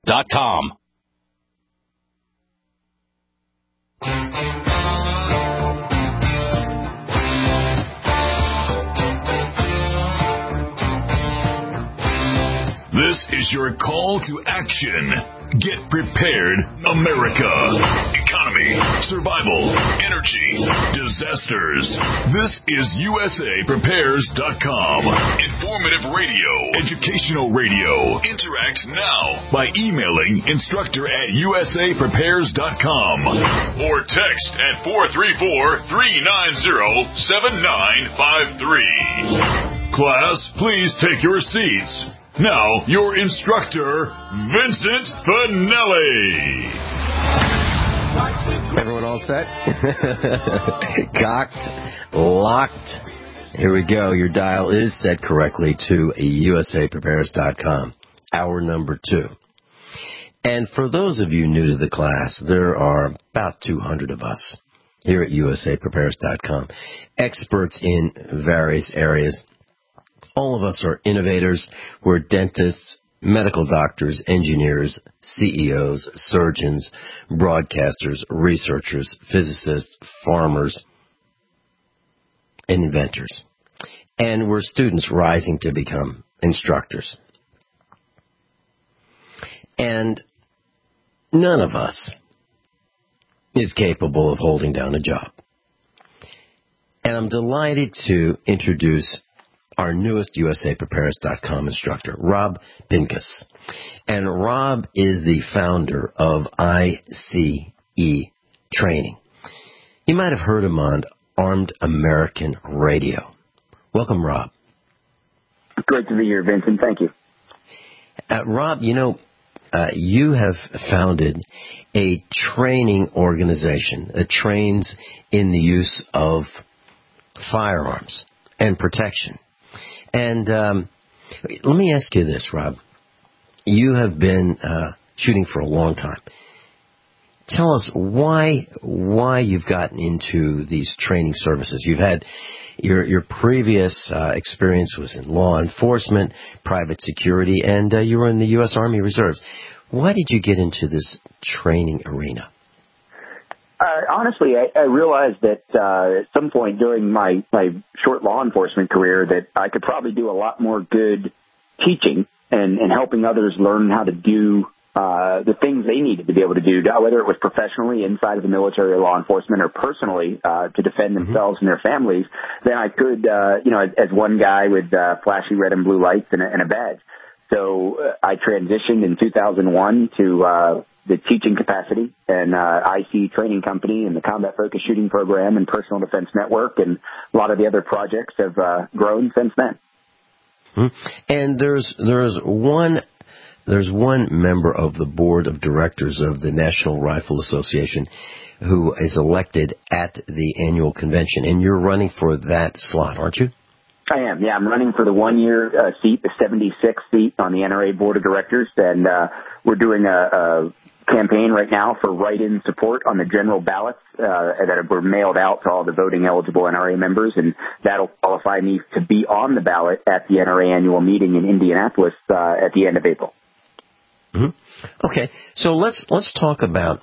USAPrepares.com. This is your call to action. Get prepared, America. Economy, survival, energy, disasters. This is USAPrepares.com. Informative radio, educational radio. Interact now by emailing instructor@USAPrepares.com or text at 434-390-7953. Class, please take your seats. Now, your instructor, Vincent Finelli. Everyone all set? Cocked, locked. Here we go. Your dial is set correctly to USAPrepares.com. Hour number 2. And for those of you new to the class, there are about 200 of us here at USAPrepares.com. Experts in various areas. All of us are innovators. We're dentists, medical doctors, engineers, CEOs, surgeons, broadcasters, researchers, physicists, farmers, and inventors. And we're students rising to become instructors. And none of us is capable of holding down a job. And I'm delighted to introduce our newest USAPrepares.com instructor, Rob Pincus. And Rob is the founder of ICE Training. You might have heard him on Armed American Radio. Welcome, Rob. Great to be here, Vincent. Thank you. Rob, you have founded a training organization that trains in the use of firearms and protection. And let me ask you this, Rob. You have been shooting for a long time. Tell us why you've gotten into these training services. You've had your previous experience was in law enforcement, private security, and you were in the U.S. Army Reserves. Why did you get into this training arena? Honestly, I realized that at some point during my short law enforcement career that I could probably do a lot more good teaching and helping others learn how to do the things they needed to be able to do, whether it was professionally inside of the military or law enforcement or personally to defend themselves and their families, than I could, as one guy with flashy red and blue lights and a badge. So I transitioned in 2001 to the teaching capacity and ICE Training Company and the Combat Focused Shooting Program and Personal Defense Network, and a lot of the other projects have grown since then. And there's one member of the board of directors of the National Rifle Association who is elected at the annual convention, and you're running for that slot, aren't you? I am, yeah. I'm running for the one-year seat, the 76th seat on the NRA Board of Directors, and we're doing a campaign right now for write-in support on the general ballots that were mailed out to all the voting-eligible NRA members, and that'll qualify me to be on the ballot at the NRA annual meeting in Indianapolis at the end of April. Okay, so let's talk about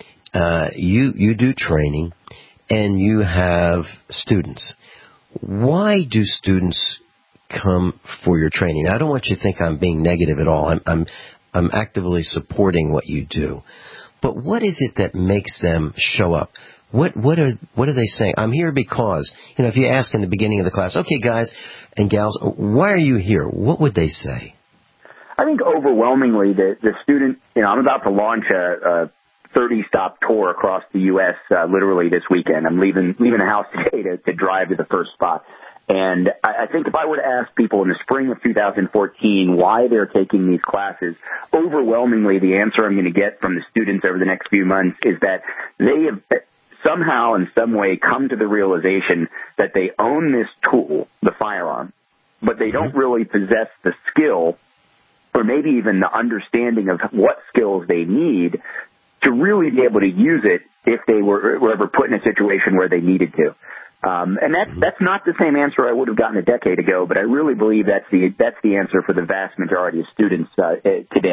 you do training, and you have students. Why do students come for your training? I don't want you to think I'm being negative at all. I'm actively supporting what you do. But what is it that makes them show up? What are they saying? I'm here because, if you ask in the beginning of the class, okay, guys and gals, why are you here? What would they say? I think overwhelmingly the student, I'm about to launch a 30-stop tour across the U.S. Literally this weekend. I'm leaving the house today to drive to the first spot. And I think if I were to ask people in the spring of 2014 why they're taking these classes, overwhelmingly the answer I'm going to get from the students over the next few months is that they have somehow in some way come to the realization that they own this tool, the firearm, but they don't really possess the skill or maybe even the understanding of what skills they need to really be able to use it if they were ever put in a situation where they needed to. And that's not the same answer I would have gotten a decade ago, but I really believe that's the answer for the vast majority of students today.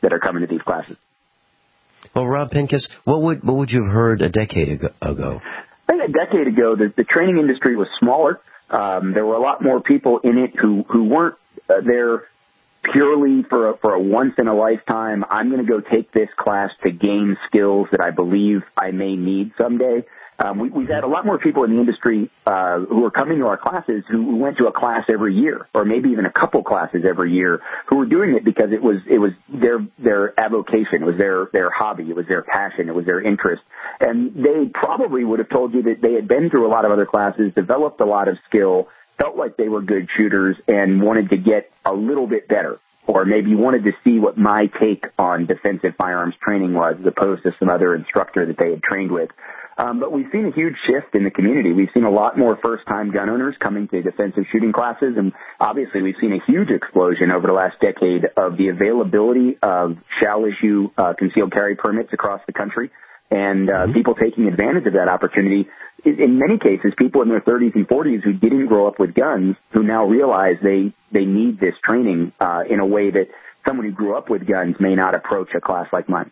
that are coming to these classes. Well, Rob Pincus, what would you have heard a decade ago? I think a decade ago, the training industry was smaller. There were a lot more people in it who weren't there purely for a once in a lifetime. I'm going to go take this class to gain skills that I believe I may need someday. We've had a lot more people in the industry who are coming to our classes who went to a class every year, or maybe even a couple classes every year, who were doing it because it was their avocation, it was their hobby, it was their passion, it was their interest. And they probably would have told you that they had been through a lot of other classes, developed a lot of skill, felt like they were good shooters, and wanted to get a little bit better, or maybe wanted to see what my take on defensive firearms training was, as opposed to some other instructor that they had trained with. But we've seen a huge shift in the community. We've seen a lot more first-time gun owners coming to defensive shooting classes, and obviously we've seen a huge explosion over the last decade of the availability of shall-issue concealed carry permits across the country, and people taking advantage of that opportunity. In many cases, people in their 30s and 40s who didn't grow up with guns, who now realize they need this training in a way that someone who grew up with guns may not approach a class like mine.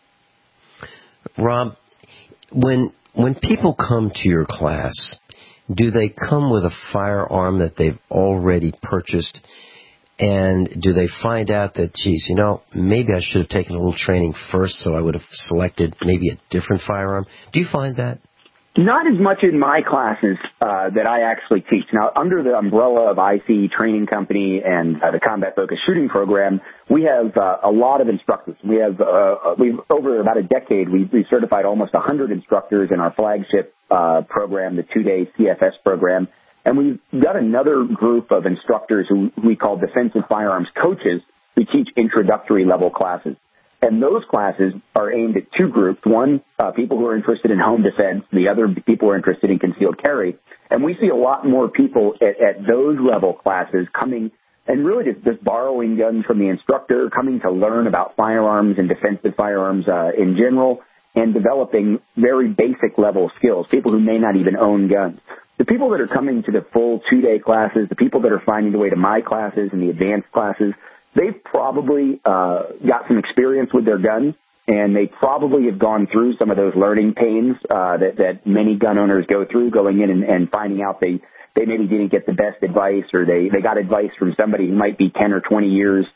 Rob, when people come to your class, do they come with a firearm that they've already purchased? And do they find out that, geez, maybe I should have taken a little training first so I would have selected maybe a different firearm? Do you find that? Not as much in my classes that I actually teach. Now, under the umbrella of IC Training Company and the Combat Focused Shooting Program, we have a lot of instructors. We've over about a decade, we've certified almost 100 instructors in our flagship program, the 2-day CFS program. And we've got another group of instructors who we call defensive firearms coaches who teach introductory level classes. And those classes are aimed at two groups. One, people who are interested in home defense. The other, people who are interested in concealed carry. And we see a lot more people at those level classes coming and really just borrowing guns from the instructor, coming to learn about firearms and defensive firearms in general, and developing very basic level skills, people who may not even own guns. The people that are coming to the full 2-day classes, the people that are finding their way to my classes and the advanced classes, they've probably got some experience with their guns, and they probably have gone through some of those learning pains that many gun owners go through, going in and finding out they maybe didn't get the best advice, or they got advice from somebody who might be 10 or 20 years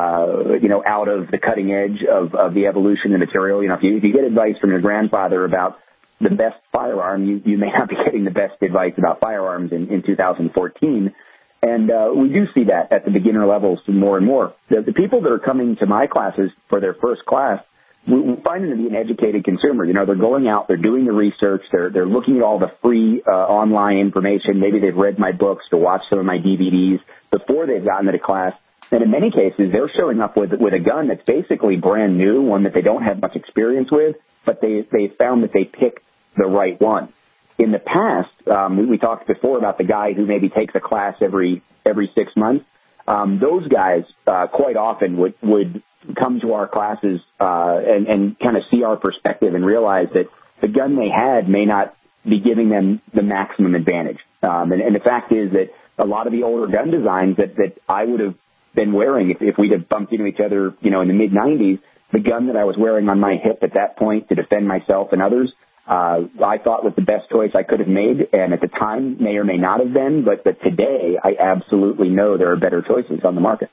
out of the cutting edge of the evolution of the material. If you get advice from your grandfather about the best firearm, you may not be getting the best advice about firearms in 2014. And we do see that at the beginner levels more and more. The people that are coming to my classes for their first class, we find them to be an educated consumer. They're going out, they're doing the research, they're looking at all the free online information. Maybe they've read my books or watched some of my DVDs before they've gotten to the class. And in many cases, they're showing up with a gun that's basically brand new, one that they don't have much experience with, but they found that they picked the right one. In the past, we talked before about the guy who maybe takes a class every 6 months. Those guys quite often would come to our classes and kind of see our perspective and realize that the gun they had may not be giving them the maximum advantage. And the fact is that a lot of the older gun designs that I would have been wearing if we'd have bumped into each other, in the mid-'90s, the gun that I was wearing on my hip at that point to defend myself and others, I thought was the best choice I could have made, and at the time may or may not have been, but today I absolutely know there are better choices on the market.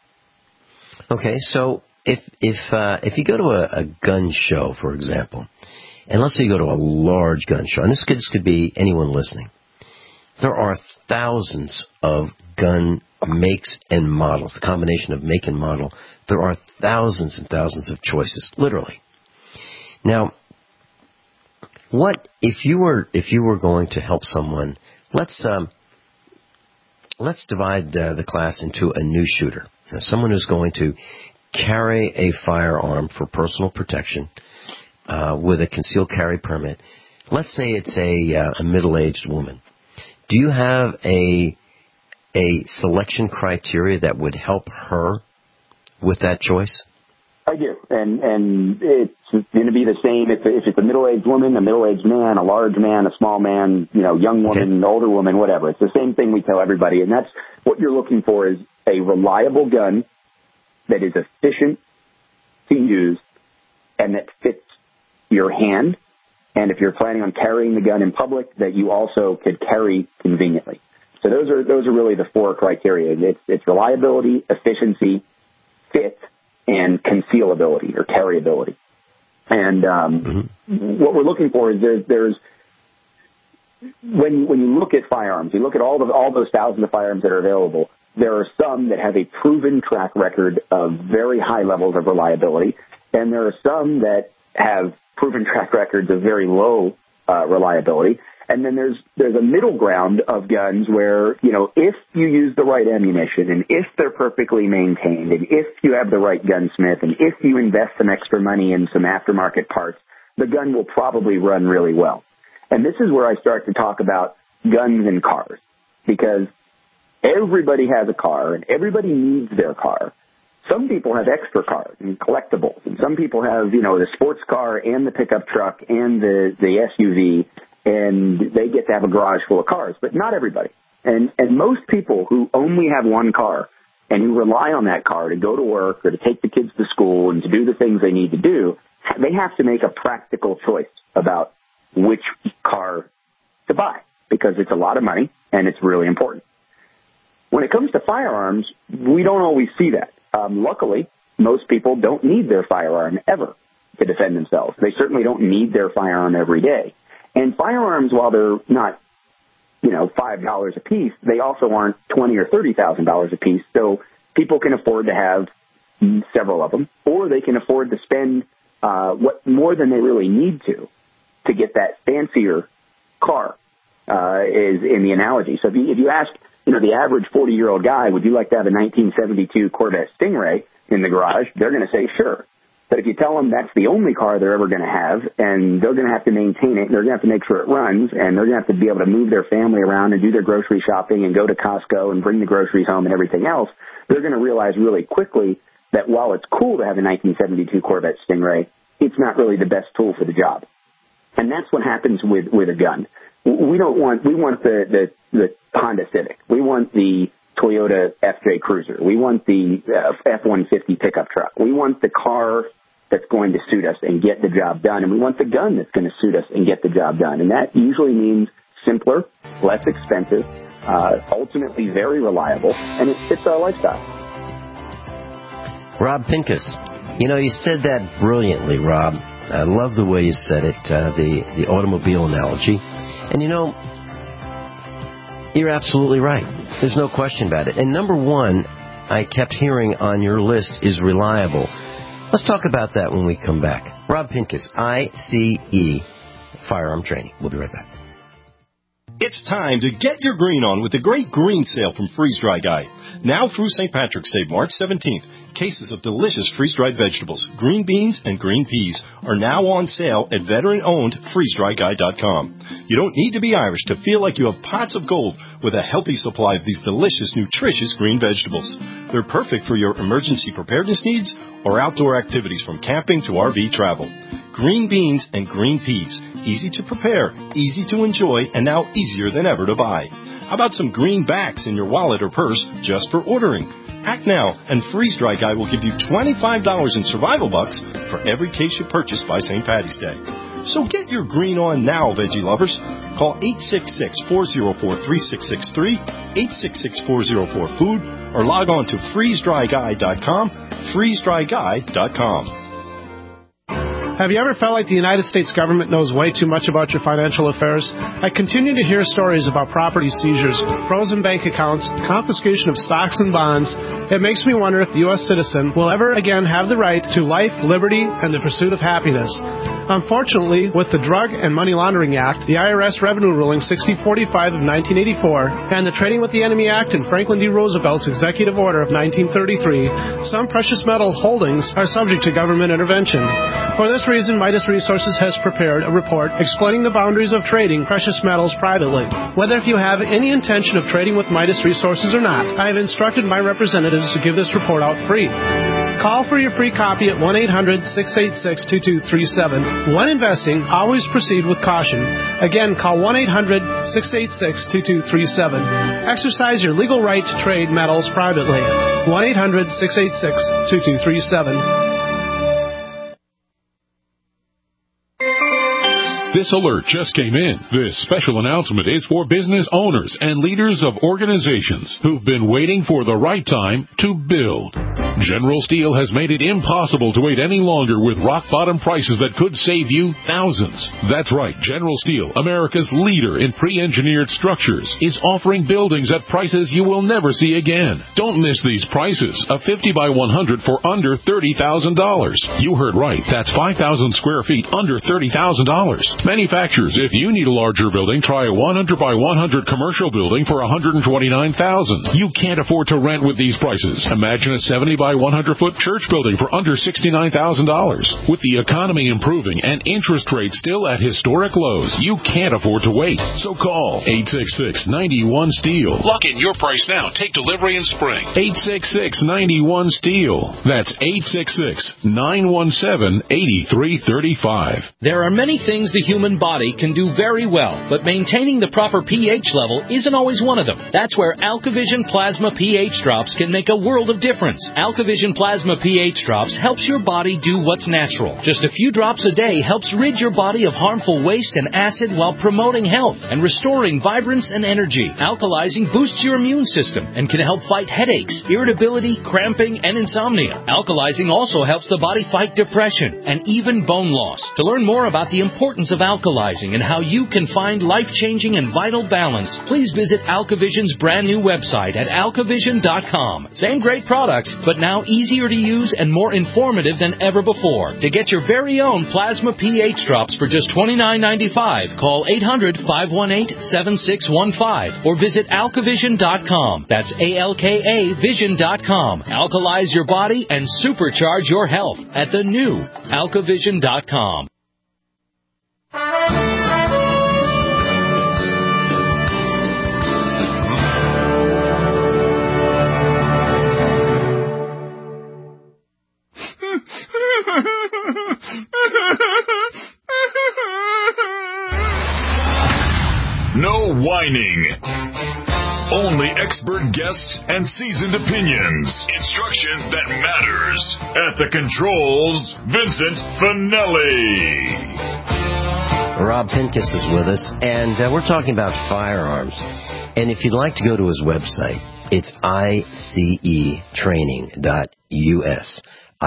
Okay, so if you go to a gun show, for example, and let's say you go to a large gun show, and this could be anyone listening, there are thousands of gun makes and models, the combination of make and model. There are thousands and thousands of choices, literally. Now, what if you were going to help someone? Let's divide the class into a new shooter, someone who's going to carry a firearm for personal protection with a concealed carry permit. Let's say it's a middle-aged woman. Do you have a selection criteria that would help her with that choice? I do, and it's going to be the same if it's a middle-aged woman, a middle-aged man, a large man, a small man, young woman, older woman, whatever. It's the same thing we tell everybody, and that's what you're looking for is a reliable gun that is efficient to use and that fits your hand. And if you're planning on carrying the gun in public, that you also could carry conveniently. So those are really the four criteria. It's reliability, efficiency, fit, and concealability or carryability. And what we're looking for is there's when you look at firearms, you look at all those thousands of firearms that are available. There are some that have a proven track record of very high levels of reliability, and there are some that have proven track records of very low reliability. And then there's a middle ground of guns where, if you use the right ammunition and if they're perfectly maintained and if you have the right gunsmith and if you invest some extra money in some aftermarket parts, the gun will probably run really well. And this is where I start to talk about guns and cars, because everybody has a car and everybody needs their car. Some people have extra cars and collectibles, and some people have, the sports car and the pickup truck and the SUV, and they get to have a garage full of cars, but not everybody. And most people who only have one car and who rely on that car to go to work or to take the kids to school and to do the things they need to do, they have to make a practical choice about which car to buy, because it's a lot of money and it's really important. When it comes to firearms, we don't always see that. Luckily, most people don't need their firearm ever to defend themselves. They certainly don't need their firearm every day. And firearms, while they're not, $5 a piece, they also aren't $20,000 or $30,000 a piece. So people can afford to have several of them, or they can afford to spend more than they really need to get that fancier car, is in the analogy. So if you ask, the average 40-year-old guy, would you like to have a 1972 Corvette Stingray in the garage? They're going to say, sure. But if you tell them that's the only car they're ever going to have, and they're going to have to maintain it, and they're going to have to make sure it runs, and they're going to have to be able to move their family around and do their grocery shopping and go to Costco and bring the groceries home and everything else, they're going to realize really quickly that while it's cool to have a 1972 Corvette Stingray, it's not really the best tool for the job. And that's what happens with a gun. We want the Honda Civic. We want the Toyota FJ Cruiser. We want the F-150 pickup truck. We want the car that's going to suit us and get the job done. And we want the gun that's going to suit us and get the job done. And that usually means simpler, less expensive, ultimately very reliable, and it fits our lifestyle. Rob Pincus, you said that brilliantly, Rob. I love the way you said it, the automobile analogy. And you're absolutely right. There's no question about it. And number one, I kept hearing on your list is reliable. Let's talk about that when we come back. Rob Pincus, ICE Firearm Training. We'll be right back. It's time to get your green on with the great green sale from Freeze Dry Guy. Now through St. Patrick's Day, March 17th, cases of delicious freeze-dried vegetables, green beans, and green peas are now on sale at veteran-owned freezedryguy.com. You don't need to be Irish to feel like you have pots of gold with a healthy supply of these delicious, nutritious green vegetables. They're perfect for your emergency preparedness needs or outdoor activities from camping to RV travel. Green beans and green peas, easy to prepare, easy to enjoy, and now easier than ever to buy. How about some greenbacks in your wallet or purse just for ordering? Act now, and Freeze Dry Guy will give you $25 in survival bucks for every case you purchase by St. Patty's Day. So get your green on now, veggie lovers. Call 866-404-3663, 866-404-FOOD, or log on to freezedryguy.com, freezedryguy.com. Have you ever felt like the United States government knows way too much about your financial affairs? I continue to hear stories about property seizures, frozen bank accounts, confiscation of stocks and bonds. It makes me wonder if the U.S. citizen will ever again have the right to life, liberty, and the pursuit of happiness. Unfortunately, with the Drug and Money Laundering Act, the IRS Revenue Ruling 6045 of 1984, and the Trading with the Enemy Act and Franklin D. Roosevelt's Executive Order of 1933, some precious metal holdings are subject to government intervention. For this reason, Midas Resources has prepared a report explaining the boundaries of trading precious metals privately. Whether if you have any intention of trading with Midas Resources or not, I have instructed my representatives to give this report out free. Call for your free copy at 1-800-686-2237. When investing, always proceed with caution. Again, call 1-800-686-2237. Exercise your legal right to trade metals privately. 1-800-686-2237. This alert just came in. This special announcement is for business owners and leaders of organizations who've been waiting for the right time to build. General Steel has made it impossible to wait any longer with rock-bottom prices that could save you thousands. That's right. General Steel, America's leader in pre-engineered structures, is offering buildings at prices you will never see again. Don't miss these prices. A 50 by 100 for under $30,000. You heard right. That's 5,000 square feet under $30,000. Manufacturers, if you need a larger building, try a 100 by 100 commercial building for $129,000. You can't afford to rent with these prices. Imagine a 70 by 100-foot church building for under $69,000. With the economy improving and interest rates still at historic lows, you can't afford to wait. So call 866-91-STEEL. Lock in your price now. Take delivery in spring. 866-91-STEEL. That's 866-917-8335. There are many things the human body can do very well, but maintaining the proper pH level isn't always one of them. That's where AlkaVision Plasma pH Drops can make a world of difference. AlkaVision Plasma pH Drops helps your body do what's natural. Just a few drops a day helps rid your body of harmful waste and acid while promoting health and restoring vibrance and energy. Alkalizing boosts your immune system and can help fight headaches, irritability, cramping, and insomnia. Alkalizing also helps the body fight depression and even bone loss. To learn more about the importance of alkalizing and how you can find life-changing and vital balance, please visit AlkaVision's brand new website at alkavision.com. Same great products, but now easier to use and more informative than ever before. To get your very own Plasma pH Drops for just $29.95, call 800-518-7615 or visit alkavision.com. That's ALKA Vision.com. Alkalize your body and supercharge your health at the new alkavision.com. No whining. Only expert guests and seasoned opinions. Instruction that matters. At the controls, Vincent Finelli. Rob Pincus is with us, and we're talking about firearms. And if you'd like to go to his website, it's icetraining.us.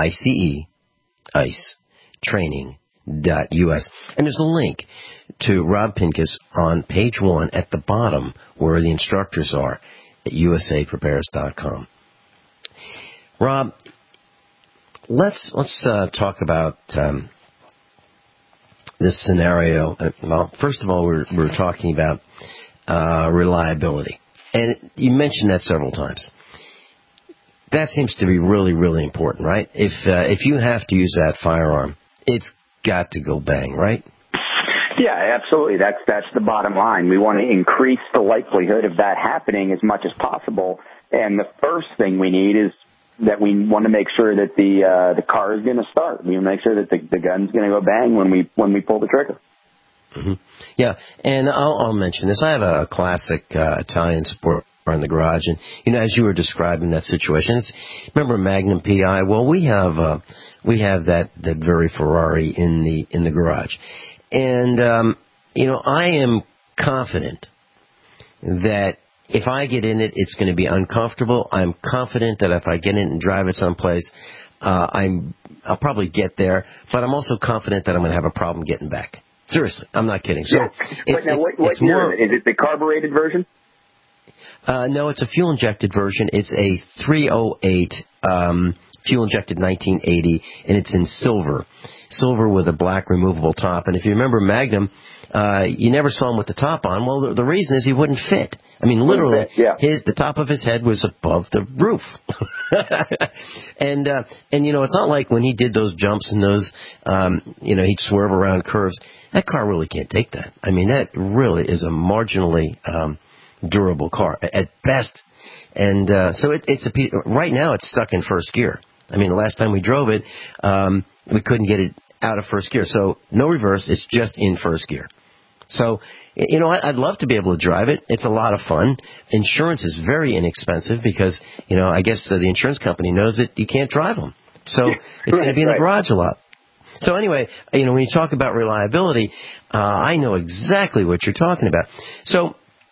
ICE-training.us. And there's a link to Rob Pincus on page 1 at the bottom where the instructors are at usaprepares.com. Rob, let's talk about this scenario. Well, first of all, we're talking about reliability. And you mentioned that several times. That seems to be really, really important, right? If you have to use that firearm, it's got to go bang, right? Yeah, absolutely. That's the bottom line. We want to increase the likelihood of that happening as much as possible. And the first thing we need is that we want to make sure that the car is going to start. We want to make sure that the gun's going to go bang when we pull the trigger. Mm-hmm. Yeah, and I'll mention this. I have a classic Italian sport car in the garage, and as you were describing that situation, remember Magnum PI? Well, we have that very Ferrari in the garage. And, I am confident that if I get in it, it's going to be uncomfortable. I'm confident that if I get in it and drive it someplace, I'll probably get there. But I'm also confident that I'm going to have a problem getting back. Seriously, I'm not kidding. So what year is it? The carbureted version? No, it's a fuel-injected version. It's a 308 fuel-injected 1980, and it's in silver with a black removable top. And if you remember Magnum, you never saw him with the top on. Well, the reason is he wouldn't fit. I mean, literally, the top of his head was above the roof. And it's not like when he did those jumps and those, he'd swerve around curves. That car really can't take that. I mean, that really is a marginally durable car at best. And so right now it's stuck in first gear. I mean, the last time we drove it, we couldn't get it out of first gear. So no reverse, it's just in first gear. So, I'd love to be able to drive it. It's a lot of fun. Insurance is very inexpensive because, I guess the insurance company knows that you can't drive them. So it's going to be in the garage a lot. So anyway, when you talk about reliability, I know exactly what you're talking about. So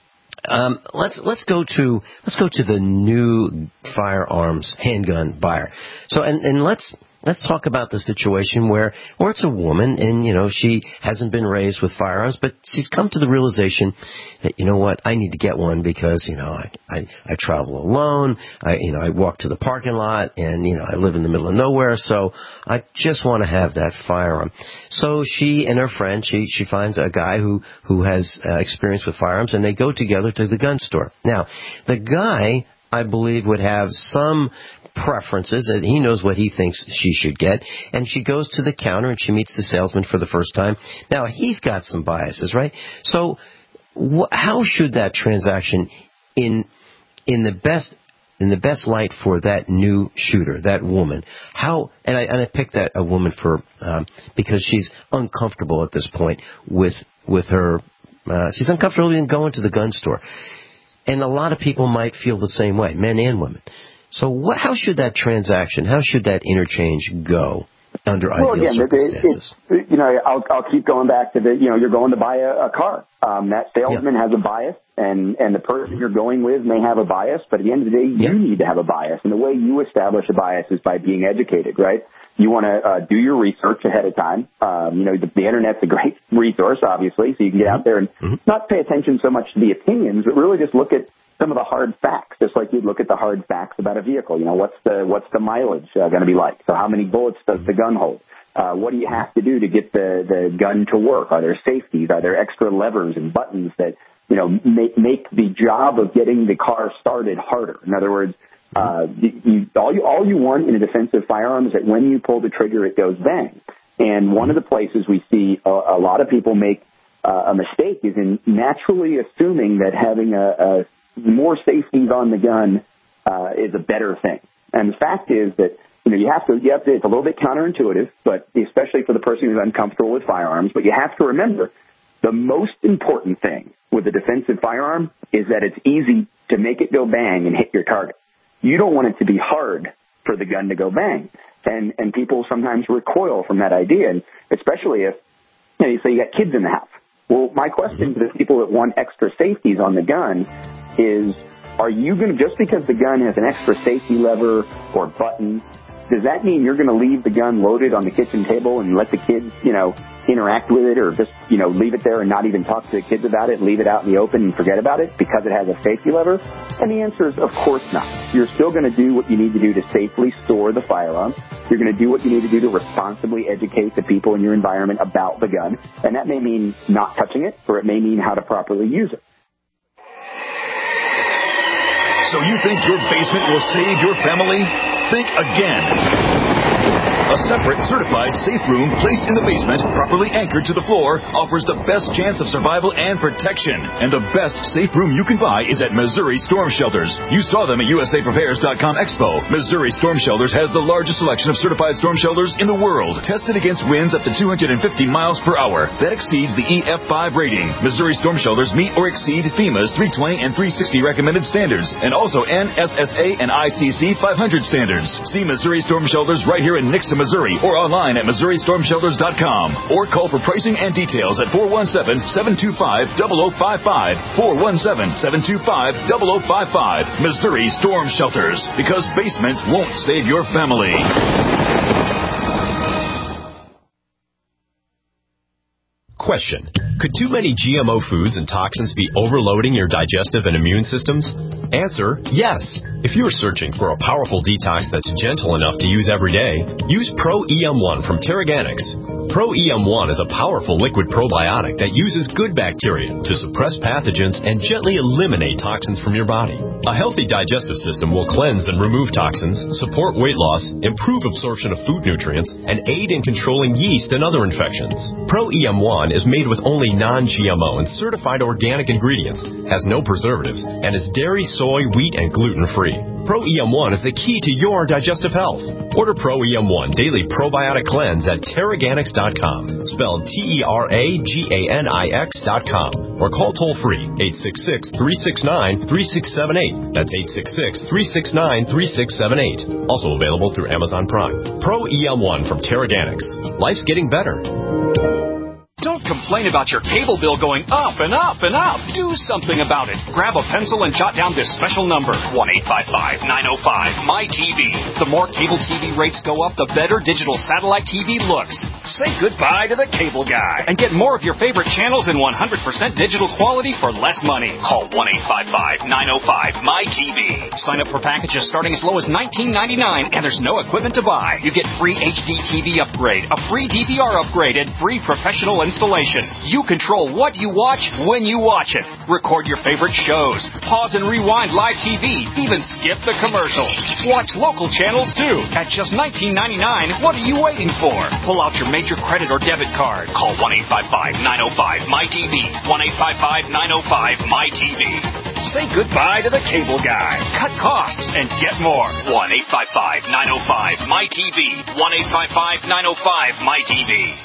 let's go to the new firearms handgun buyer. So and let's talk about the situation where it's a woman and, she hasn't been raised with firearms, but she's come to the realization that, I need to get one because, I travel alone. I walk to the parking lot and, I live in the middle of nowhere. So I just want to have that firearm. So she and her friend, she finds a guy who has experience with firearms, and they go together to the gun store. Now, the guy, I believe, would have some preferences, and he knows what he thinks she should get, and she goes to the counter and she meets the salesman for the first time. Now, he's got some biases, right? So how should that transaction in the best light for that new shooter, that woman, and I picked that a woman for because she's uncomfortable at this point with her she's uncomfortable even going to the gun store. And a lot of people might feel the same way, men and women. So how should that transaction, how should that interchange go under ideal circumstances? I'll keep going back to you're going to buy a car. That salesman has a bias, and the person you're going with may have a bias, but at the end of the day, you need to have a bias. And the way you establish a bias is by being educated, right? You want to do your research ahead of time. The Internet's a great resource, obviously, so you can get out there and not pay attention so much to the opinions, but really just look at some of the hard facts, just like you'd look at the hard facts about a vehicle. What's the mileage going to be like? So how many bullets does the gun hold? What do you have to do to get the gun to work? Are there safeties? Are there extra levers and buttons that, make the job of getting the car started harder? In other words, all you want in a defensive firearm is that when you pull the trigger, it goes bang. And one of the places we see a lot of people make a mistake is in naturally assuming that having a more safeties on the gun is a better thing. And the fact is that you have to. It's a little bit counterintuitive, but especially for the person who's uncomfortable with firearms. But you have to remember the most important thing with a defensive firearm is that it's easy to make it go bang and hit your target. You don't want it to be hard for the gun to go bang, and people sometimes recoil from that idea, and especially if you say you got kids in the house. Well, my question to the people that want extra safeties on the gun is, are you going to, just because the gun has an extra safety lever or button, does that mean you're going to leave the gun loaded on the kitchen table and let the kids, interact with it, or just, leave it there and not even talk to the kids about it, leave it out in the open and forget about it because it has a safety lever? And the answer is, of course not. You're still going to do what you need to do to safely store the firearm. You're going to do what you need to do to responsibly educate the people in your environment about the gun. And that may mean not touching it, or it may mean how to properly use it. So you think your basement will save your family? Think again. A separate, certified safe room placed in the basement, properly anchored to the floor, offers the best chance of survival and protection. And the best safe room you can buy is at Missouri Storm Shelters. You saw them at USAPrepares.com Expo. Missouri Storm Shelters has the largest selection of certified storm shelters in the world, tested against winds up to 250 miles per hour. That exceeds the EF5 rating. Missouri Storm Shelters meet or exceed FEMA's 320 and 360 recommended standards, and also NSSA and ICC 500 standards. See Missouri Storm Shelters right here in Nixa, Missouri, or online at MissouriStormShelters.com, or call for pricing and details at 417-725-0055, 417-725-0055. Missouri Storm Shelters, because basements won't save your family. Question: could too many GMO foods and toxins be overloading your digestive and immune systems? Answer: yes. If you are searching for a powerful detox that's gentle enough to use every day, use Pro-EM1 from Terraganics. Pro-EM1 is a powerful liquid probiotic that uses good bacteria to suppress pathogens and gently eliminate toxins from your body. A healthy digestive system will cleanse and remove toxins, support weight loss, improve absorption of food nutrients, and aid in controlling yeast and other infections. Pro-EM1 is made with only non-GMO and certified organic ingredients, has no preservatives, and is dairy, soy, wheat, and gluten-free. Pro EM1 is the key to your digestive health. Order Pro EM1 Daily Probiotic Cleanse at Teraganix.com, spelled Teraganix.com, or call toll-free 866-369-3678. That's 866-369-3678. Also available through Amazon Prime. Pro EM1 from Teraganix. Life's getting better. Don't complain about your cable bill going up and up and up. Do something about it. Grab a pencil and jot down this special number, 1-855-905-MY-TV. The more cable TV rates go up, the better digital satellite TV looks. Say goodbye to the cable guy and get more of your favorite channels in 100% digital quality for less money. Call 1-855-905-MY-TV. Sign up for packages starting as low as $19.99, and there's no equipment to buy. You get free HD TV upgrade, a free DVR upgrade, and free professional installation. You control what you watch when you watch it. Record your favorite shows. Pause and rewind live TV. Even skip the commercials. Watch local channels too. At just $19.99, what are you waiting for? Pull out your major credit or debit card. Call 1-855-905-MY-TV. 1-855-905-MY-TV. Say goodbye to the cable guy. Cut costs and get more. 1-855-905-MY-TV. 1-855-905-MY-TV.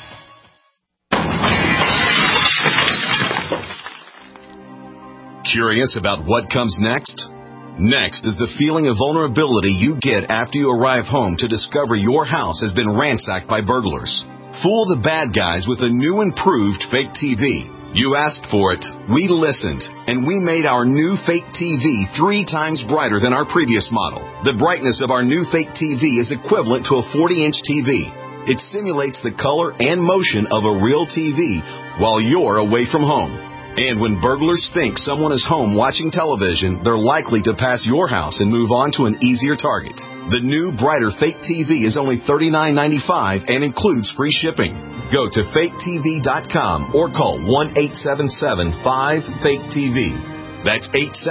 Curious about what comes next? Next is the feeling of vulnerability you get after you arrive home to discover your house has been ransacked by burglars. Fool the bad guys with a new improved fake TV. You asked for it, we listened, and we made our new fake TV 3 times brighter than our previous model. The brightness of our new fake TV is equivalent to a 40-inch TV. It simulates the color and motion of a real TV while you're away from home. And when burglars think someone is home watching television, they're likely to pass your house and move on to an easier target. The new, brighter fake TV is only $39.95 and includes free shipping. Go to faketv.com or call 1-877-5-FAKE-TV. That's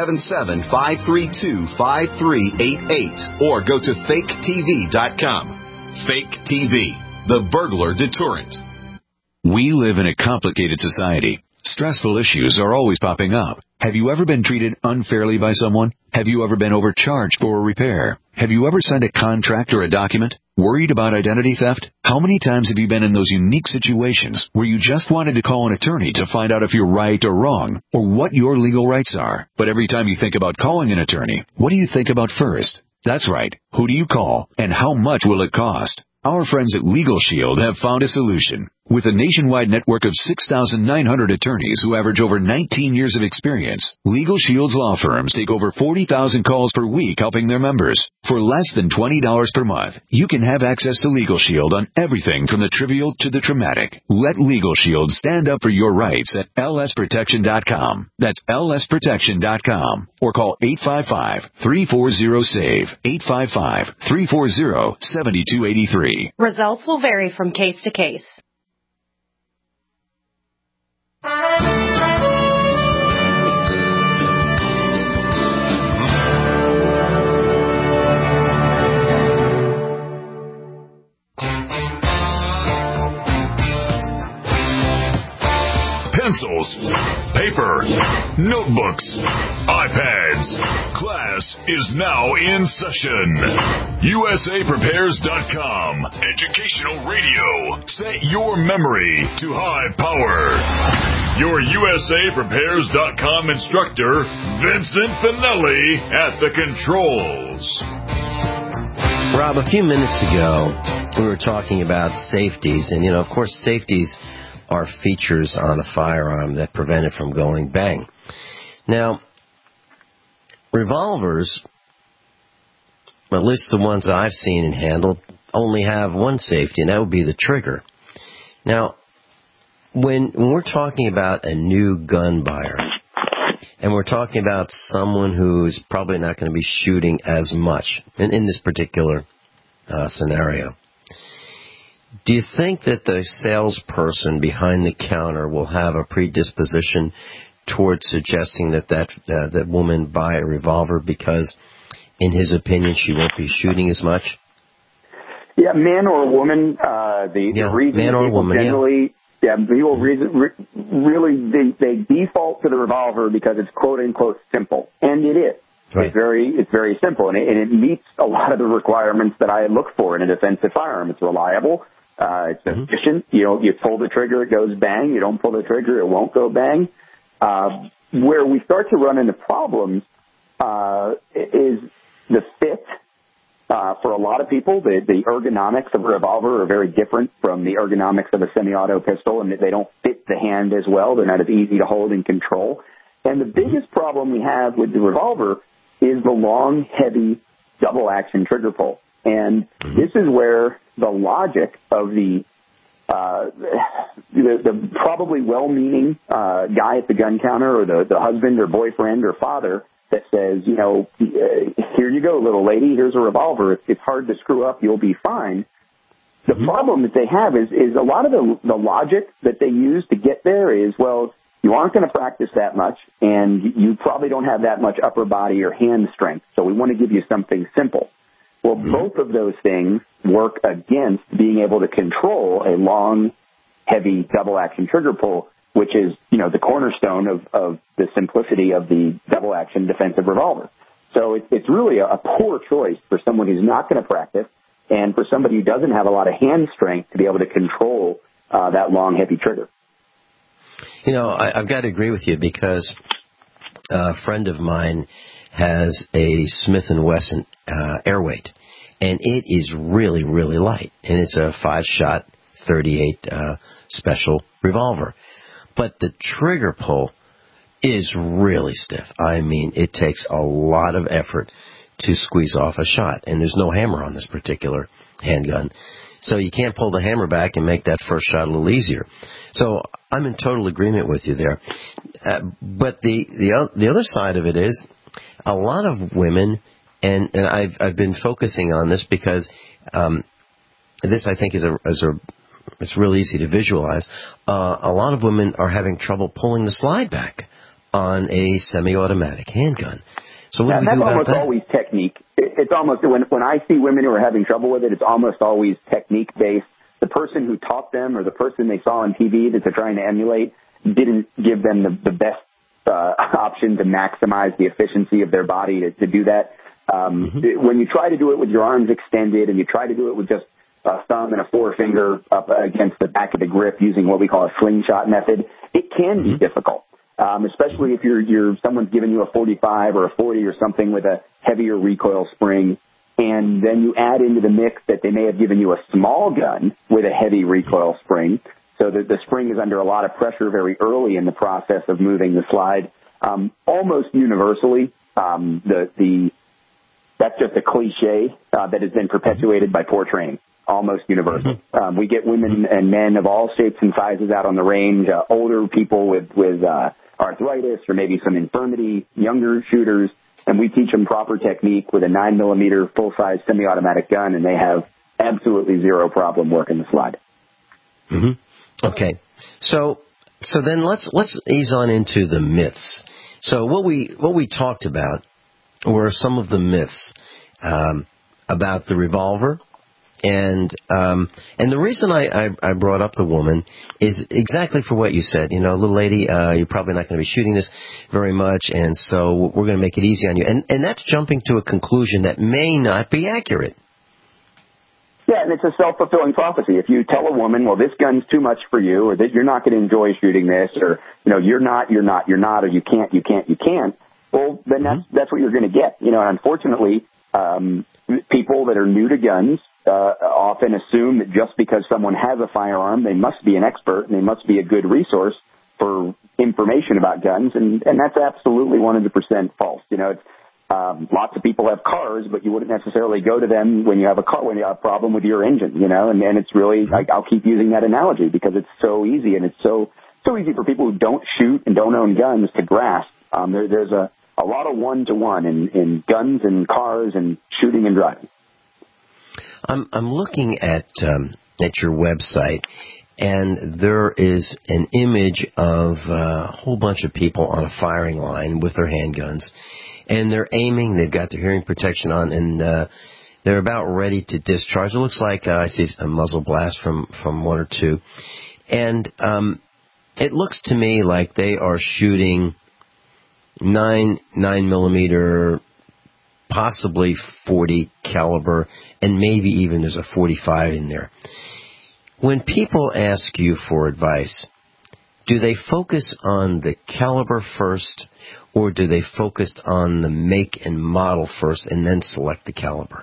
877-532-5388. Or go to faketv.com. Fake TV, the burglar deterrent. We live in a complicated society. Stressful issues are always popping up. Have you ever been treated unfairly by someone? Have you ever been overcharged for a repair? Have you ever signed a contract or a document? Worried about identity theft? How many times have you been in those unique situations where you just wanted to call an attorney to find out if you're right or wrong, or what your legal rights are? But every time you think about calling an attorney, what do you think about first? That's right. Who do you call, and how much will it cost? Our friends at Legal Shield have found a solution. With a nationwide network of 6,900 attorneys who average over 19 years of experience, Legal Shield's law firms take over 40,000 calls per week helping their members. For less than $20 per month, you can have access to Legal Shield on everything from the trivial to the traumatic. Let Legal Shield stand up for your rights at lsprotection.com. That's lsprotection.com. Or call 855-340-SAVE, 855-340-7283. Results will vary from case to case. Pencils, paper, notebooks, iPads. Class is now in session. USAPrepares.com. Educational radio. Set your memory to high power. Your USAPrepares.com instructor, Vincent Finelli, at the controls. Rob, a few minutes ago, we were talking about safeties. And, of course, safeties are features on a firearm that prevent it from going bang. Now, revolvers, at least the ones I've seen and handled, only have one safety, and that would be the trigger. Now, when we're talking about a new gun buyer, and we're talking about someone who's probably not going to be shooting as much in this particular scenario, do you think that the salesperson behind the counter will have a predisposition towards suggesting that woman buy a revolver because, in his opinion, she won't be shooting as much? Yeah, man or woman. The reason man or woman, generally, people really they default to the revolver because it's quote unquote simple, and it is. Right. It's very simple, and it meets a lot of the requirements that I look for in a defensive firearm. It's reliable. It's efficient. You pull the trigger, it goes bang. You don't pull the trigger, it won't go bang. Where we start to run into problems is the fit. For a lot of people, the ergonomics of a revolver are very different from the ergonomics of a semi-auto pistol, and they don't fit the hand as well. They're not as easy to hold and control. And the biggest problem we have with the revolver is the long, heavy, double-action trigger pull. And this is where the logic of the probably well-meaning guy at the gun counter, or the husband or boyfriend or father that says, here you go, little lady, here's a revolver. It's hard to screw up. You'll be fine. The problem that they have is a lot of the logic that they use to get there is, well, you aren't going to practice that much, and you probably don't have that much upper body or hand strength, so we want to give you something simple. Well, both of those things work against being able to control a long, heavy double-action trigger pull, which is, the cornerstone of the simplicity of the double-action defensive revolver. So it's really a poor choice for someone who's not going to practice, and for somebody who doesn't have a lot of hand strength to be able to control that long, heavy trigger. I've got to agree with you, because a friend of mine has a Smith & Wesson Airweight, and it is really, really light, and it's a 5-shot 38 special revolver. But the trigger pull is really stiff. I mean, it takes a lot of effort to squeeze off a shot, and there's no hammer on this particular handgun. So you can't pull the hammer back and make that first shot a little easier. So I'm in total agreement with you there. But the other side of it is a lot of women, and I've been focusing on this because this, I think, it's real easy to visualize. A lot of women are having trouble pulling the slide back on a semi-automatic handgun. So what do we do about that? That's almost always technique. It's almost, when I see women who are having trouble with it, it's almost always technique-based. The person who taught them or the person they saw on TV that they're trying to emulate didn't give them the best option to maximize the efficiency of their body to do that. When you try to do it with your arms extended and you try to do it with just a thumb and a forefinger up against the back of the grip using what we call a slingshot method, it can be difficult. Especially if someone's giving you a 45 or a 40 or something with a heavier recoil spring, and then you add into the mix that they may have given you a small gun with a heavy recoil spring, so that the spring is under a lot of pressure very early in the process of moving the slide. Almost universally, that's just a cliche that has been perpetuated by poor training. Almost universal. We get women and men of all shapes and sizes out on the range, older people with arthritis or maybe some infirmity, younger shooters, and we teach them proper technique with a 9mm full-size semi-automatic gun, and they have absolutely zero problem working the slide. Okay. So then let's ease on into the myths. So what we talked about were some of the myths about the revolver. And the reason I brought up the woman is exactly for what you said. Little lady, you're probably not going to be shooting this very much, and so we're going to make it easy on you. And that's jumping to a conclusion that may not be accurate. Yeah, and it's a self-fulfilling prophecy. If you tell a woman, well, this gun's too much for you, or that you're not going to enjoy shooting this, or, you're not, or you can't, well, then that's what you're going to get. Unfortunately, people that are new to guns often assume that just because someone has a firearm, they must be an expert and they must be a good resource for information about guns, and that's absolutely 100% false. Lots of people have cars, but you wouldn't necessarily go to them when you have a problem with your engine, and it's really, I'll keep using that analogy because it's so easy, and it's so easy for people who don't shoot and don't own guns to grasp. There's a lot of one-to-one in guns and cars and shooting and driving. I'm looking at your website, and there is an image of a whole bunch of people on a firing line with their handguns, and they're aiming. They've got their hearing protection on, and they're about ready to discharge. It looks like I see a muzzle blast from one or two, and it looks to me like they are shooting 9mm possibly .40 caliber, and maybe even there's a .45 in there. When people ask you for advice, do they focus on the caliber first, or do they focus on the make and model first and then select the caliber?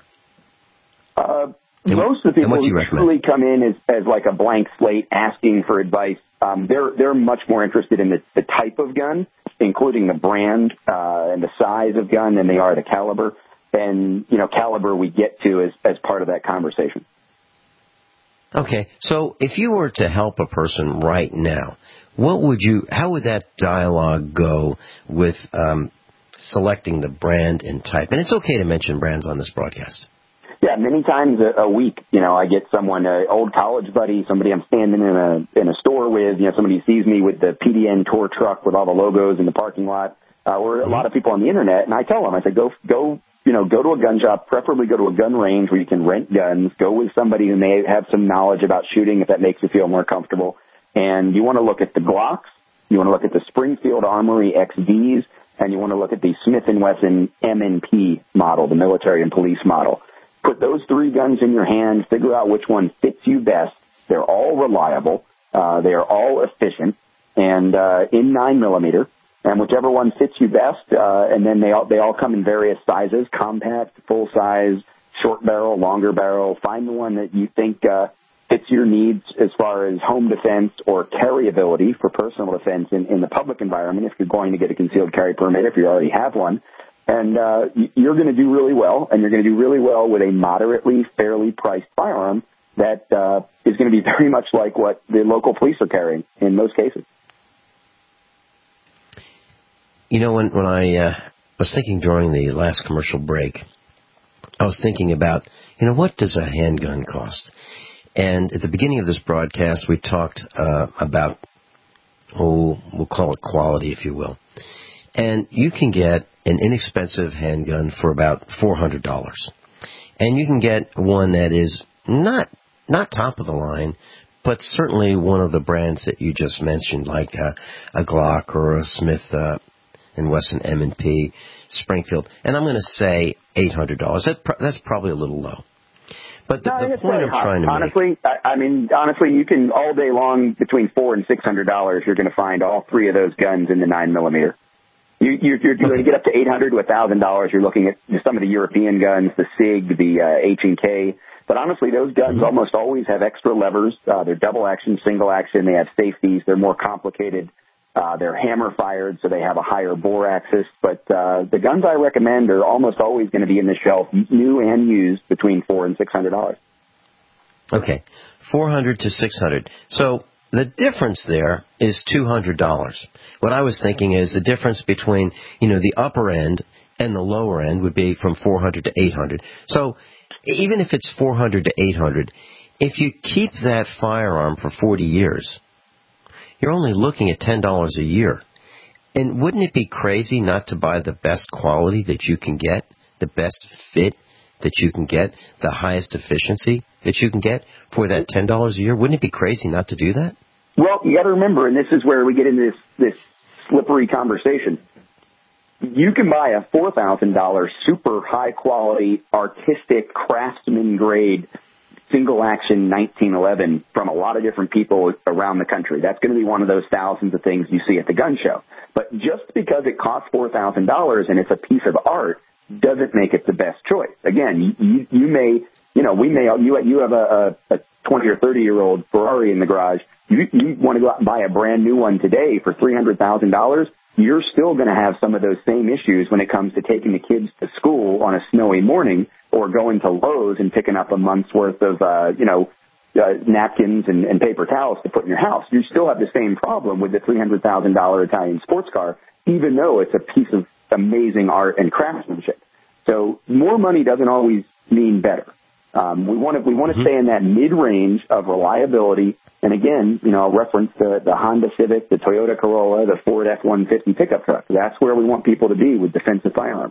Most of the people who truly come in as like a blank slate asking for advice, they're much more interested in the type of gun, including the brand and the size of gun, than they are the caliber. And, caliber we get to as part of that conversation. Okay, so if you were to help a person right now, how would that dialogue go with selecting the brand and type? And it's okay to mention brands on this broadcast. Yeah, many times a week, I get someone, an old college buddy, somebody I'm standing in a store with, somebody sees me with the PDN tour truck with all the logos in the parking lot, or a lot of people on the internet, and I tell them, I say, go to a gun shop, preferably go to a gun range where you can rent guns, go with somebody who may have some knowledge about shooting if that makes you feel more comfortable, and you want to look at the Glocks, you want to look at the Springfield Armory XDs, and you want to look at the Smith & Wesson M&P model, the military and police model. Put those three guns in your hand, figure out which one fits you best. They're all reliable. They are all efficient and in 9mm. And whichever one fits you best, and then they all come in various sizes, compact, full size, short barrel, longer barrel. Find the one that you think fits your needs as far as home defense or carryability for personal defense in the public environment if you're going to get a concealed carry permit, if you already have one. And you're going to do really well, and you're going to do really well with a moderately, fairly priced firearm that is going to be very much like what the local police are carrying in most cases. When I was thinking during the last commercial break, I was thinking about, what does a handgun cost? And at the beginning of this broadcast, we talked about, we'll call it quality, if you will. And you can get an inexpensive handgun for about $400. And you can get one that is not top of the line, but certainly one of the brands that you just mentioned, like a Glock or a Smith & Wesson M&P, Springfield. And I'm going to say $800. That's probably a little low. But the point I'm trying to make... Honestly, you can all day long between $400 and $600, you're going to find all three of those guns in the 9mm. You're going to get up to $800 to $1,000. You're looking at some of the European guns, the SIG, the H&K. But honestly, those guns almost always have extra levers. They're double action, single action. They have safeties. They're more complicated. They're hammer fired, so they have a higher bore axis. But the guns I recommend are almost always going to be in the shelf, new and used, between $400 and $600. Okay, $400 to $600. So the difference there is $200. What I was thinking is the difference between, the upper end and the lower end would be from $400 to $800. So even if it's $400 to $800, if you keep that firearm for 40 years, you're only looking at $10 a year. And wouldn't it be crazy not to buy the best quality that you can get, the best fit that you can get, the highest efficiency that you can get for that $10 a year? Wouldn't it be crazy not to do that? Well, you got to remember, and this is where we get into this slippery conversation. You can buy a $4,000 super high quality, artistic, craftsman grade, single action 1911 from a lot of different people around the country. That's going to be one of those thousands of things you see at the gun show. But just because it costs $4,000 and it's a piece of art doesn't make it the best choice. Again, you may, you have a 20 or 30-year-old Ferrari in the garage. You want to go out and buy a brand new one today for $300,000. You're still going to have some of those same issues when it comes to taking the kids to school on a snowy morning or going to Lowe's and picking up a month's worth of, napkins and paper towels to put in your house. You still have the same problem with the $300,000 Italian sports car, even though it's a piece of amazing art and craftsmanship. So more money doesn't always mean better. We want to stay in that mid-range of reliability. And again, I'll reference the Honda Civic, the Toyota Corolla, the Ford F-150 pickup truck. That's where we want people to be with defensive firearms.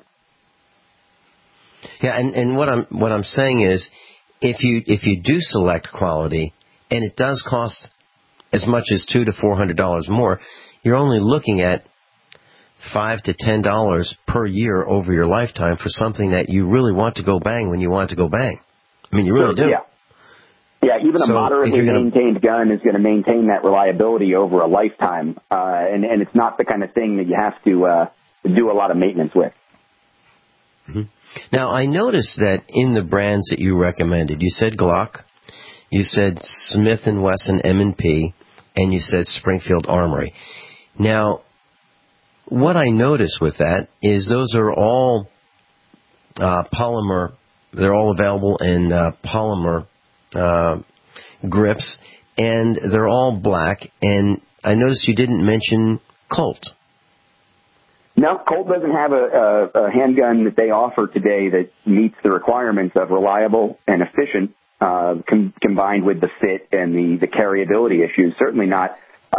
Yeah, and what I'm saying is, if you do select quality, and it does cost as much as $200 to $400 more, you're only looking at $5 to $10 per year over your lifetime for something that you really want to go bang when you want to go bang. I mean, you really do. Yeah. Yeah, even a moderately maintained gun is going to maintain that reliability over a lifetime, and it's not the kind of thing that you have to do a lot of maintenance with. Mm-hmm. Now, I noticed that in the brands that you recommended, you said Glock, you said Smith & Wesson M&P, and you said Springfield Armory. Now, what I noticed with that is those are all polymer. They're all available in polymer grips, and they're all black. And I noticed you didn't mention Colt. No, Colt doesn't have a handgun that they offer today that meets the requirements of reliable and efficient, combined with the fit and the carryability issues. Certainly not,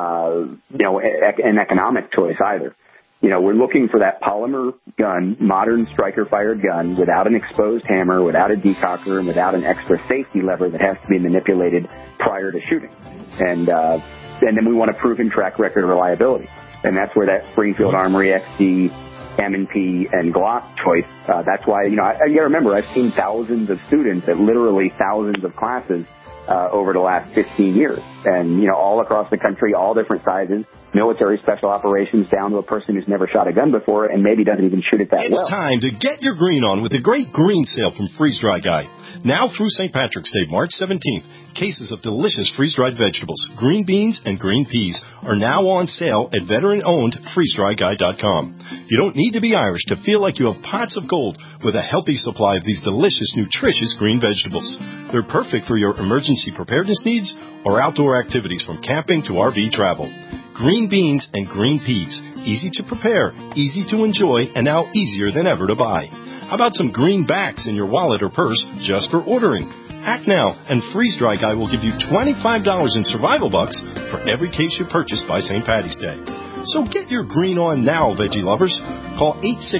an economic choice either. We're looking for that polymer gun, modern striker-fired gun, without an exposed hammer, without a decocker, and without an extra safety lever that has to be manipulated prior to shooting. And then we want a proven track record of reliability. And that's where that Springfield Armory XD, M&P, and Glock choice, that's why, you got to remember, I've seen thousands of students at literally thousands of classes over the last 15 years. And, all across the country, all different sizes, military special operations down to a person who's never shot a gun before and maybe doesn't even shoot it that well. It's time to get your green on with the great green sale from Freeze Dry Guy. Now through St. Patrick's Day, March 17th, cases of delicious freeze-dried vegetables, green beans, and green peas are now on sale at veteran-owned freezedryguy.com. You don't need to be Irish to feel like you have pots of gold with a healthy supply of these delicious, nutritious green vegetables. They're perfect for your emergency preparedness needs or outdoor activities from camping to RV travel. Green beans and green peas, easy to prepare, easy to enjoy, and now easier than ever to buy. How about some greenbacks in your wallet or purse just for ordering? Act now, and Freeze Dry Guy will give you $25 in survival bucks for every case you purchase by St. Patty's Day. So get your green on now, veggie lovers. Call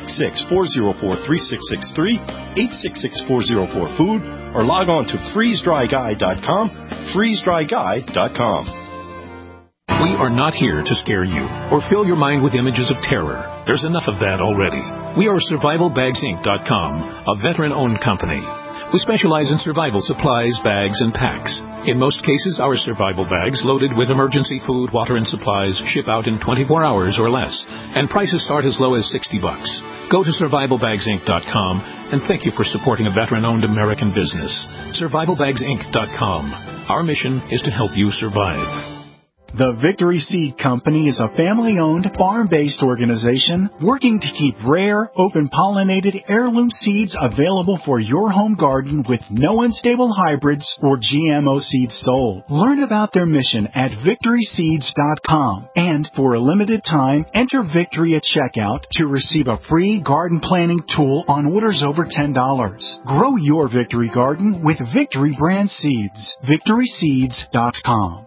866-404-3663, 866-404-FOOD, or log on to freezedryguy.com, freezedryguy.com. We are not here to scare you or fill your mind with images of terror. There's enough of that already. We are SurvivalBagsInc.com, a veteran-owned company. We specialize in survival supplies, bags, and packs. In most cases, our survival bags, loaded with emergency food, water, and supplies, ship out in 24 hours or less, and prices start as low as $60. Go to SurvivalBagsInc.com, and thank you for supporting a veteran-owned American business. SurvivalBagsInc.com. Our mission is to help you survive. The Victory Seed Company is a family-owned, farm-based organization working to keep rare, open-pollinated heirloom seeds available for your home garden with no unstable hybrids or GMO seeds sold. Learn about their mission at VictorySeeds.com, and for a limited time, enter Victory at checkout to receive a free garden planning tool on orders over $10. Grow your Victory garden with Victory brand seeds. VictorySeeds.com.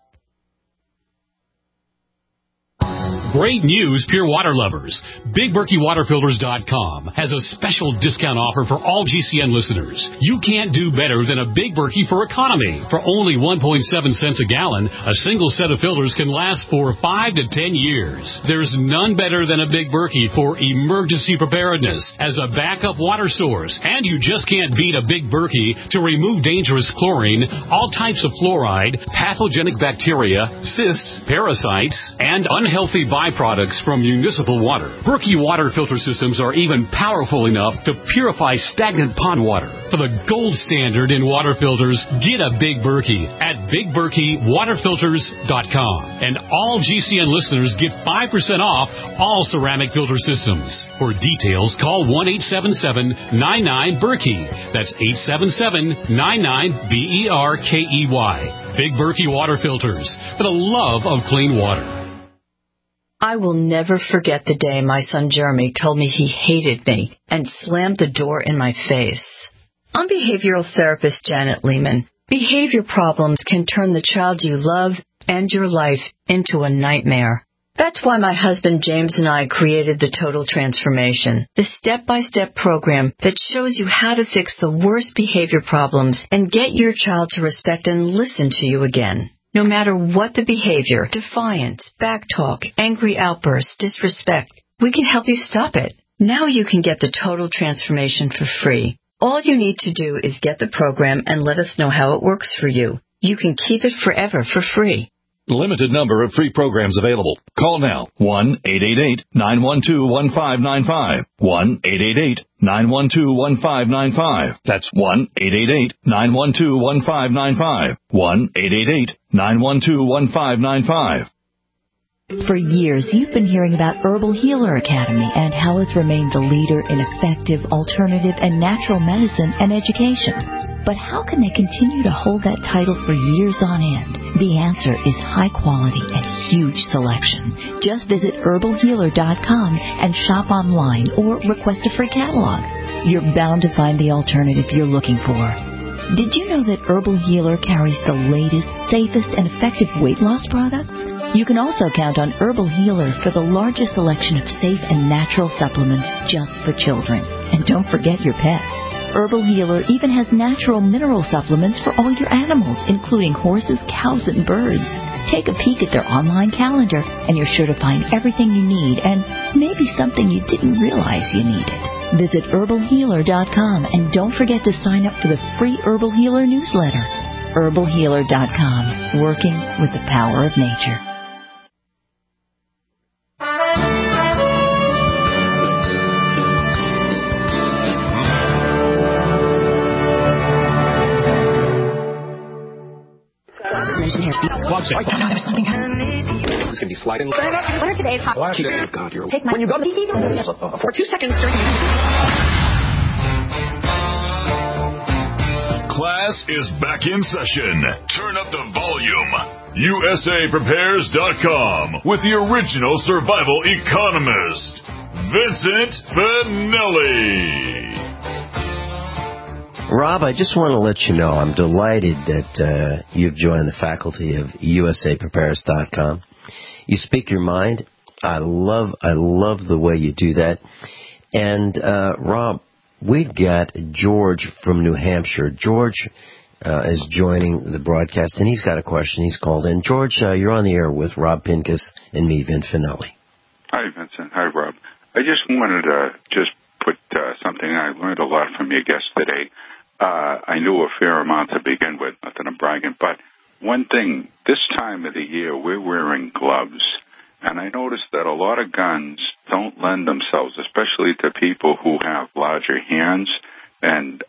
Great news, pure water lovers. BigBerkeyWaterFilters.com has a special discount offer for all GCN listeners. You can't do better than a Big Berkey for economy. For only 1.7 cents a gallon, a single set of filters can last for 5 to 10 years. There's none better than a Big Berkey for emergency preparedness as a backup water source. And you just can't beat a Big Berkey to remove dangerous chlorine, all types of fluoride, pathogenic bacteria, cysts, parasites, and unhealthy byproducts from municipal water. Berkey water filter systems are even powerful enough to purify stagnant pond water. For the gold standard in water filters, get a Big Berkey at BigBerkeyWaterFilters.com. And all GCN listeners get 5% off all ceramic filter systems. For details, call 1-877-99-BERKEY. That's 877-99-BERKEY. Big Berkey Water Filters, for the love of clean water. I will never forget the day my son Jeremy told me he hated me and slammed the door in my face. I'm behavioral therapist Janet Lehman. Behavior problems can turn the child you love and your life into a nightmare. That's why my husband James and I created the Total Transformation, the step-by-step program that shows you how to fix the worst behavior problems and get your child to respect and listen to you again. No matter what the behavior, defiance, backtalk, angry outbursts, disrespect, We can help you stop it. Now you can get the total transformation for free. All you need to do is get the program and let us know how it works for you. You can keep it forever for free. Limited number of free programs available. Call now. 1-888-912-1595. 1-888-912-1595. That's 1-888-912-1595. 1-888-912-1595. For years, you've been hearing about Herbal Healer Academy and how it's remained the leader in effective, alternative, and natural medicine and education. But how can they continue to hold that title for years on end? The answer is high quality and huge selection. Just visit herbalhealer.com and shop online or request a free catalog. You're bound to find the alternative you're looking for. Did you know that Herbal Healer carries the latest, safest, and effective weight loss products? You can also count on Herbal Healer for the largest selection of safe and natural supplements just for children. And don't forget your pets. Herbal Healer even has natural mineral supplements for all your animals, including horses, cows, and birds. Take a peek at their online calendar, and you're sure to find everything you need and maybe something you didn't realize you needed. Visit herbalhealer.com and don't forget to sign up for the free Herbal Healer newsletter. herbalhealer.com, working with the power of nature. Watch it. There's something happening. It's going to be sliding. What are today's hot? Watch it. Oh, God, you're... Take my... When you go to... For 2 seconds during... Class is back in session. Turn up the volume. USAPrepares.com with the original survival economist, Vincent Finelli. Rob, I just want to let you know I'm delighted that you've joined the faculty of USAPrepares.com. You speak your mind. I love the way you do that. And Rob, we've got George from New Hampshire. George is joining the broadcast, and he's got a question. He's called in. George, you're on the air with Rob Pincus and me, Vin Finelli. Hi, Vincent. Hi, Rob. I just wanted to put something. I learned a lot from your guest today. I knew a fair amount to begin with, not that I'm bragging, but one thing, this time of the year, we're wearing gloves, and I noticed that a lot of guns don't lend themselves, especially to people who have larger hands and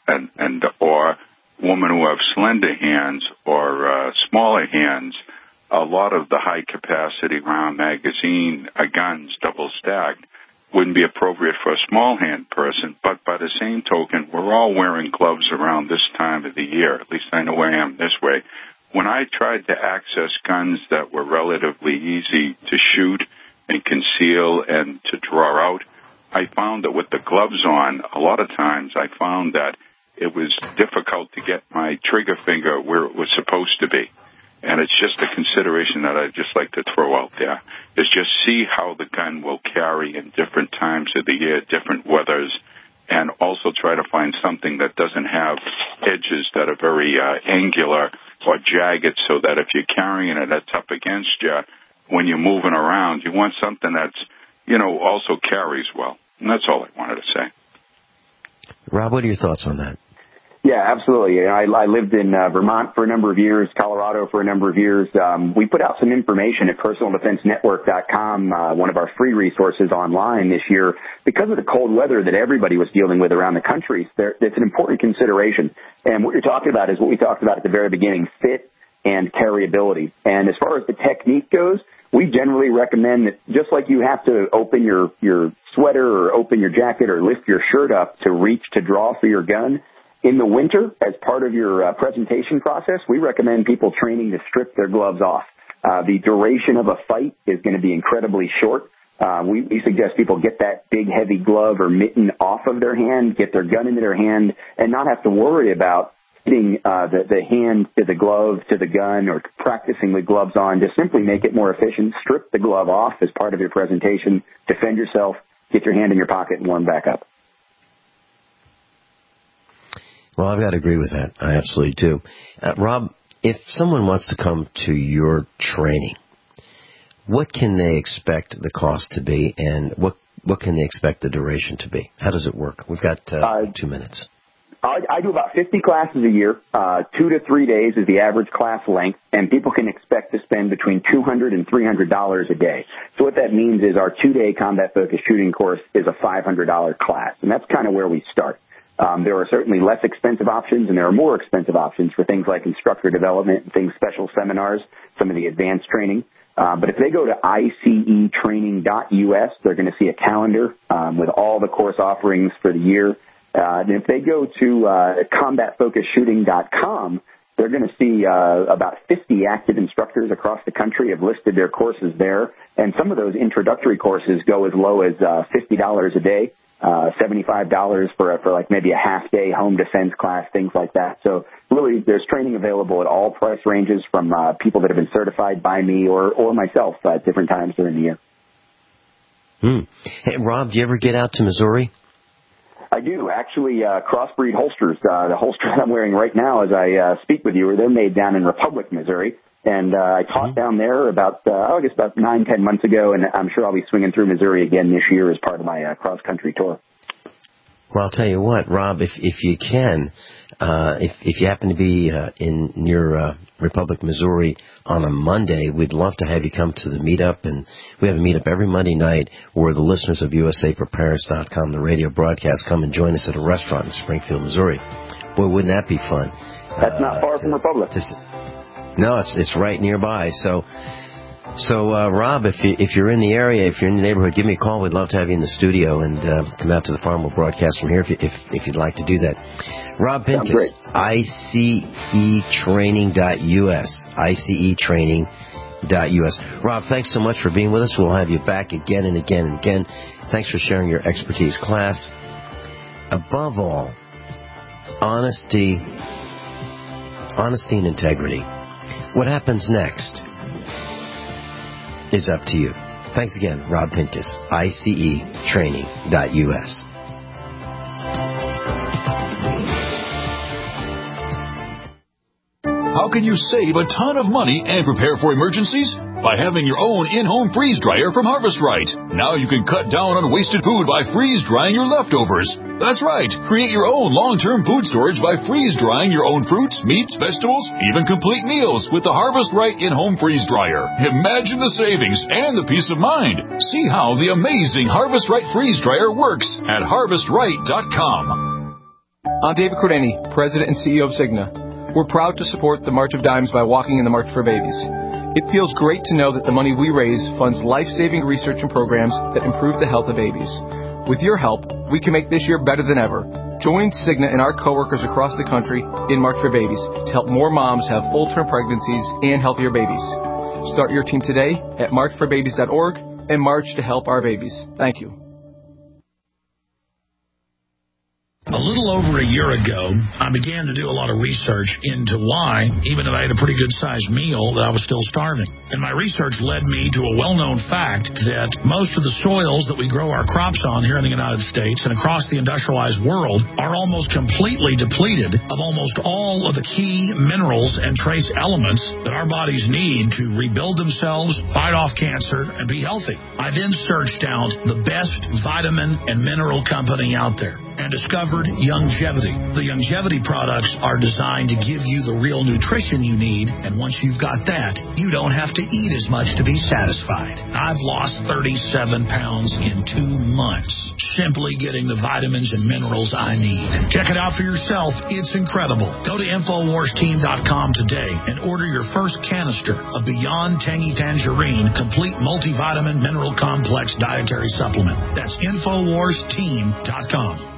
or women who have slender hands or smaller hands. A lot of the high-capacity round magazine guns, double-stacked, wouldn't be appropriate for a small-hand person, but by the same token, we're all wearing gloves around this time of the year. At least I know I am this way. When I tried to access guns that were relatively easy to shoot and conceal and to draw out, I found that with the gloves on, a lot of times I found that it was difficult to get my trigger finger where it was supposed to be. And it's just a consideration that I'd just like to throw out there, is just see how the gun will carry in different times of the year, different weathers, and also try to find something that doesn't have edges that are very angular or jagged, so that if you're carrying it, that's up against you. When you're moving around, you want something that's, also carries well. And that's all I wanted to say. Rob, what are your thoughts on that? Yeah, absolutely. I lived in Vermont for a number of years, Colorado for a number of years. We put out some information at PersonalDefenseNetwork.com, one of our free resources online this year. Because of the cold weather that everybody was dealing with around the country, it's an important consideration. And what you're talking about is what we talked about at the very beginning, fit and carryability. And as far as the technique goes, we generally recommend that just like you have to open your sweater or open your jacket or lift your shirt up to reach to draw for your gun, in the winter, as part of your presentation process, we recommend people training to strip their gloves off. The duration of a fight is going to be incredibly short. We suggest people get that big, heavy glove or mitten off of their hand, get their gun into their hand, and not have to worry about hitting the hand to the glove, to the gun, or practicing with gloves on. Just simply make it more efficient. Strip the glove off as part of your presentation. Defend yourself. Get your hand in your pocket and warm back up. Well, I've got to agree with that. I absolutely do. Rob, if someone wants to come to your training, what can they expect the cost to be, and what what can they expect the duration to be? How does it work? We've got 2 minutes. I do about 50 classes a year. 2 to 3 days is the average class length, and people can expect to spend between $200 and $300 a day. So what that means is our 2-day combat-focused shooting course is a $500 class, and that's kind of where we start. There are certainly less expensive options, and there are more expensive options for things like instructor development and things, special seminars, some of the advanced training. But if they go to icetraining.us, they're going to see a calendar with all the course offerings for the year. And if they go to combatfocusedshooting.com, they're going to see about 50 active instructors across the country have listed their courses there. And some of those introductory courses go as low as $50 a day, $75 for like maybe a half-day home defense class, things like that. So really, there's training available at all price ranges from people that have been certified by me or myself at different times during the year. Hey, Rob, do you ever get out to Missouri? I do. Actually, Crossbreed holsters, the holster I'm wearing right now as I speak with you, they're made down in Republic, Missouri. And I taught down there about 9-10 months ago, and I'm sure I'll be swinging through Missouri again this year as part of my cross-country tour. Well, I'll tell you what, Rob, if you can, if you happen to be near Republic, Missouri on a Monday, we'd love to have you come to the meetup. And we have a meetup every Monday night where the listeners of USAPrepares.com, the radio broadcast, come and join us at a restaurant in Springfield, Missouri. Boy, wouldn't that be fun? That's not far from Republic. No, it's right nearby. So Rob, if you're in the area, if you're in the neighborhood, give me a call. We'd love to have you in the studio and come out to the farm. We'll broadcast from here if you'd like to do that. Rob Pincus, ICEtraining.us, ICEtraining.us. Rob, thanks so much for being with us. We'll have you back again and again and again. Thanks for sharing your expertise. Class, above all, honesty and integrity. What happens next is up to you. Thanks again, Rob Pincus, ICEtraining.us. How can you save a ton of money and prepare for emergencies? By having your own in-home freeze dryer from Harvest Right. Now you can cut down on wasted food by freeze drying your leftovers. That's right. Create your own long-term food storage by freeze drying your own fruits, meats, vegetables, even complete meals with the Harvest Right in-home freeze dryer. Imagine the savings and the peace of mind. See how the amazing Harvest Right freeze dryer works at harvestright.com. I'm David Cordani, President and CEO of Cigna. We're proud to support the March of Dimes by walking in the March for Babies. It feels great to know that the money we raise funds life-saving research and programs that improve the health of babies. With your help, we can make this year better than ever. Join Cigna and our coworkers across the country in March for Babies to help more moms have full-term pregnancies and healthier babies. Start your team today at marchforbabies.org and march to help our babies. Thank you. A little over a year ago, I began to do a lot of research into why, even if I had a pretty good-sized meal, that I was still starving. And my research led me to a well-known fact that most of the soils that we grow our crops on here in the United States and across the industrialized world are almost completely depleted of almost all of the key minerals and trace elements that our bodies need to rebuild themselves, fight off cancer, and be healthy. I then searched out the best vitamin and mineral company out there and discovered Youngevity. The Youngevity products are designed to give you the real nutrition you need, and once you've got that, you don't have to eat as much to be satisfied. I've lost 37 pounds in 2 months, simply getting the vitamins and minerals I need. Check it out for yourself. It's incredible. Go to InfoWarsTeam.com today and order your first canister of Beyond Tangy Tangerine Complete Multivitamin Mineral Complex Dietary Supplement. That's InfoWarsTeam.com.